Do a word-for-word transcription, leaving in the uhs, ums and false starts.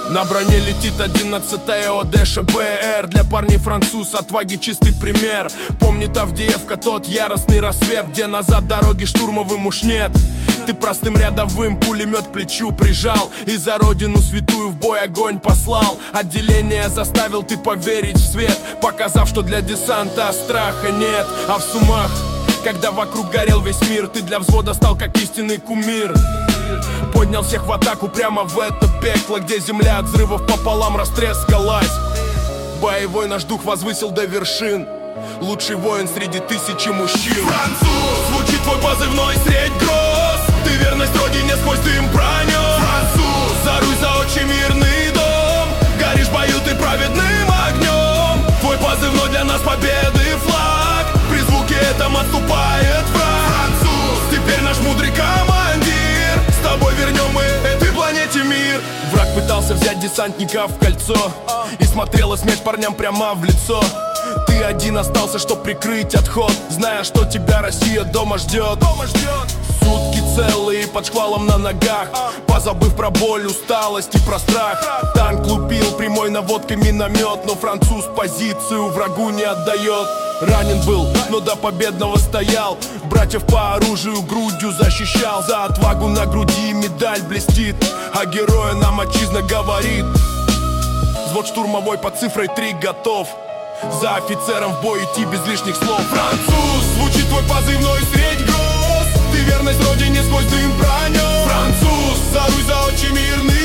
На броне летит одиннадцатая ОД ШБР. Для парней француз, отваги чистый пример. Помнит Авдеевка, тот яростный рассвет, где назад дороги штурмовым уж нет. Ты простым рядовым пулемет к плечу прижал и за родину святую в бой огонь послал. Отделение заставил ты поверить в свет, показав, что для десанта страха нет. А в сумах, когда вокруг горел весь мир, ты для взвода стал как истинный кумир. Поднял всех в атаку прямо в это пекло, где земля от взрывов пополам растрескалась. Боевой наш дух возвысил до вершин, лучший воин среди тысячи мужчин. Француз, звучит твой позывной средь гроз. Ты верность родине сквозь дым пронес. Француз, за Русь, за отчий мирный дом. Горишь в бою ты праведным огнем. Твой позывной для нас победы флаг. При звуке этом отступает враг. Француз, теперь наш мудрый командир. С тобой вернем мы этой планете мир. Враг пытался взять десантника в кольцо и смотрела смерть парням прямо в лицо. Ты один остался, чтоб прикрыть отход, зная, что тебя Россия дома ждет. Сутки целые под шквалом на ногах, позабыв про боль, усталость и про страх. Танк лупил прямой наводкой миномет, но француз позицию врагу не отдает. Ранен был, но до победного стоял, братьев по оружию грудью защищал. За отвагу на груди медаль блестит, а героя нам отчизна говорит. Взвод штурмовой под цифрой три готов за офицером в бой идти без лишних слов. Француз, звучит твой позывной средь гроз. Ты верность родине сквозь дым пронес. Француз, за Русь, за отчий мирный